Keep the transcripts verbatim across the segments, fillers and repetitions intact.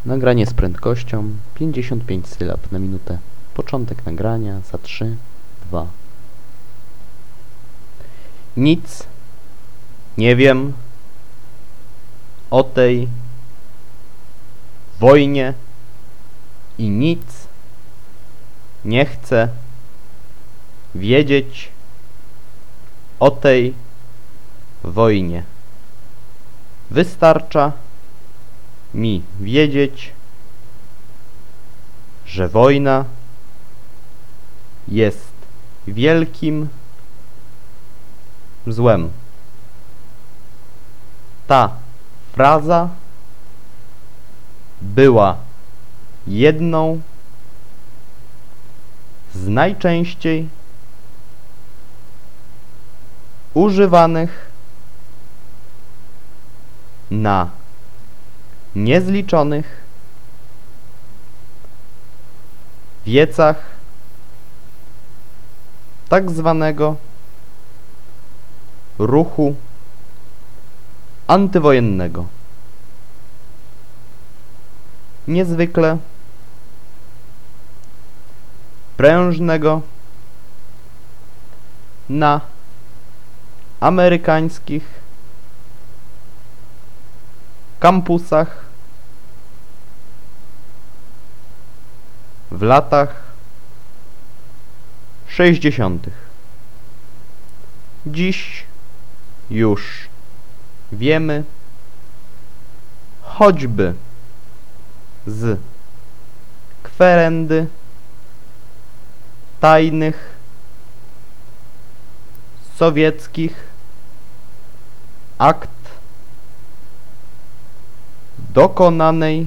Nagranie z prędkością pięćdziesiąt pięć sylab na minutę. Początek nagrania za trzy, dwa. Nic nie wiem o tej wojnie i nic nie chcę wiedzieć o tej wojnie. Wystarcza mi wiedzieć, że wojna jest wielkim złem. Ta fraza była jedną z najczęściej używanych na niezliczonych wiecach tak zwanego ruchu antywojennego. Niezwykle prężnego na amerykańskich kampusach w latach sześćdziesiątych. Dziś już wiemy, choćby z kwerendy tajnych sowieckich akt dokonanej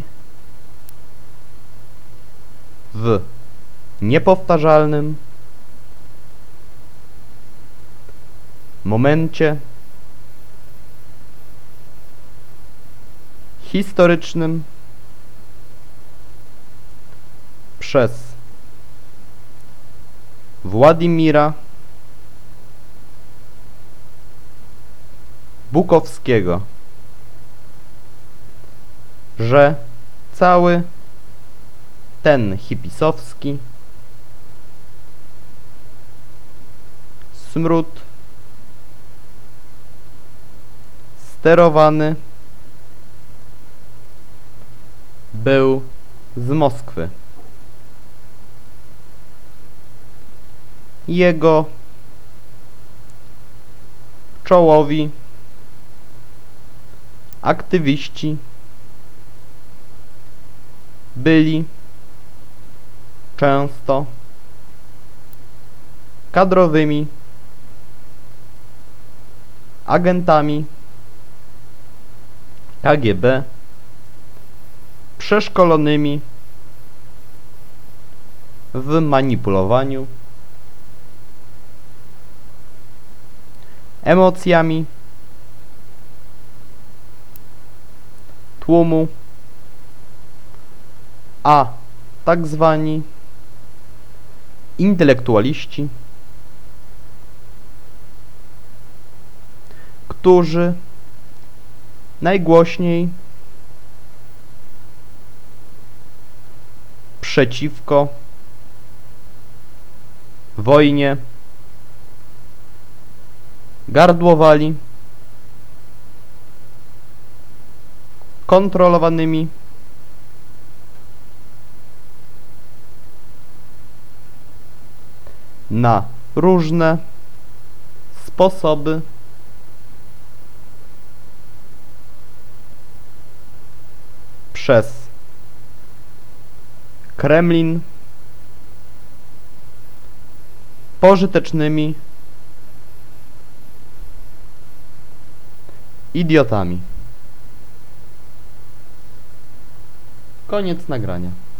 w niepowtarzalnym momencie historycznym przez Władimira Bukowskiego, że cały ten hipisowski smród sterowany był z Moskwy. Jego czołowi aktywiści byli często kadrowymi agentami K G B przeszkolonymi w manipulowaniu emocjami tłumu, a tak zwani intelektualiści, którzy najgłośniej przeciwko wojnie gardłowali kontrolowanymi na różne sposoby przez Kremlin pożytecznymi idiotami. Koniec nagrania.